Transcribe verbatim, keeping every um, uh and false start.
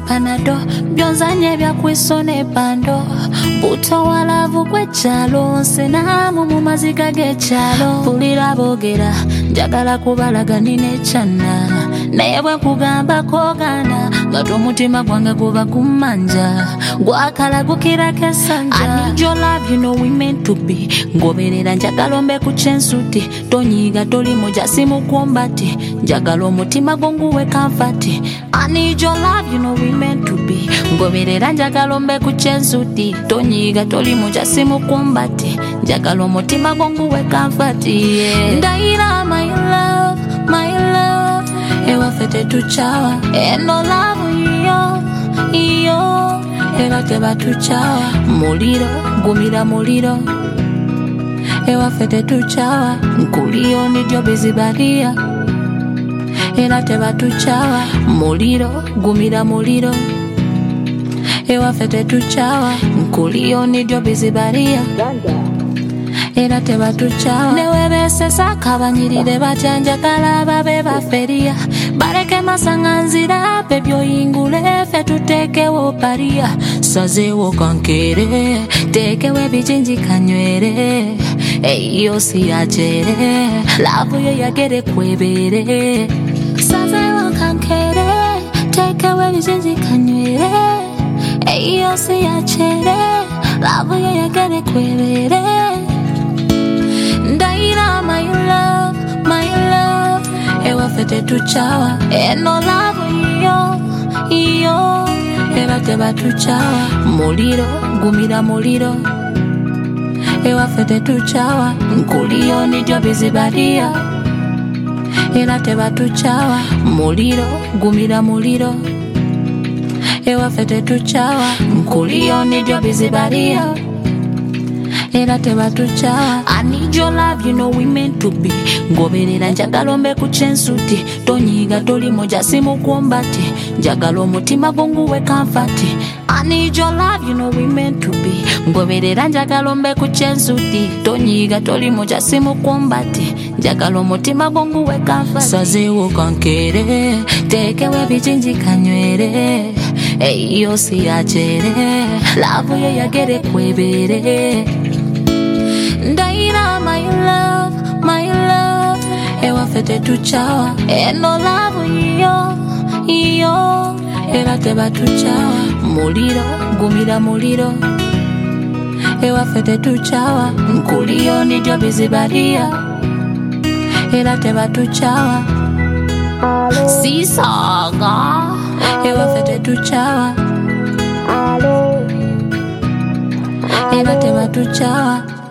panado byonzanye bya kwisone pando buto walavu kwechalo senamu mu maziga gechalo pulira bogera njagala kubalaga nine chana naye bwe kugamba kogana gato mutima gwange guba kumanja gwakala gukira kesanja. I need your love, you know we meant to be. Ngoberera njagala ombe kuchensuti tonyiga toli moja simu kuombati njagala omutima gonguwe kamfati. I need your love, you know we meant to be. Ngoberera njagala ombe kuchensuti tonyiga toli moja simu kuombati njagala omutima gonguwe kamfati. Yeah. Ndaira my love, my love ewa fete tuchawa eno love iyo iyo ewa teba tuchawa muliro gumira muliro ewa fete tuchawa nkulio nidyo bizibaria ena teba tuchawa muliro gumira muliro ewa fete tuchawa nkulio nidyo bizibaria era teba tuchawa newe besesa kabanyirire batanja kala babe baferia bareke masanganzira pebyo ingule fe tuteke wo paria saze wo kankere teke we bijinji kanywere eyo si ajere lavu yo yagere kwebere saze wo kankere teke we bijinji kanywere eyo si ajere lavu yo yagere kwebere. Ndaira my love, my love ewa fete tuchawa eno love iyo, iyo ewa teba tuchawa muliro, gumira muliro ewa fete tuchawa nkulio nidyo bizibaria ena teba tuchawa muliro, gumira muliro ewa fete tuchawa nkulio nidyo bizibaria era teba tuchawa. I need your love, you know we meant to be. Ngoberera njagala ombe kuchensuti tonyiga toli moja simu kuombati njagala omutima gonguwe kamfati. I need your love, you know we meant to be. Ngoberera njagala ombe kuchensuti tonyiga toli moja simu kuombati njagala omutima gonguwe kamfati. Saze wo kankere teke we bijinji kanywere eyo si ajere lavu yo yagere kwebere. Ndaira my love, my love ewa fete tuchawa eno love iyo, iyo ewa teba tuchawa muliro, gumira muliro ewa fete tuchawa nkulio nidyo bizibaria era teba tuchawa sisaga ewa fete tuchawa era teba tuchawa.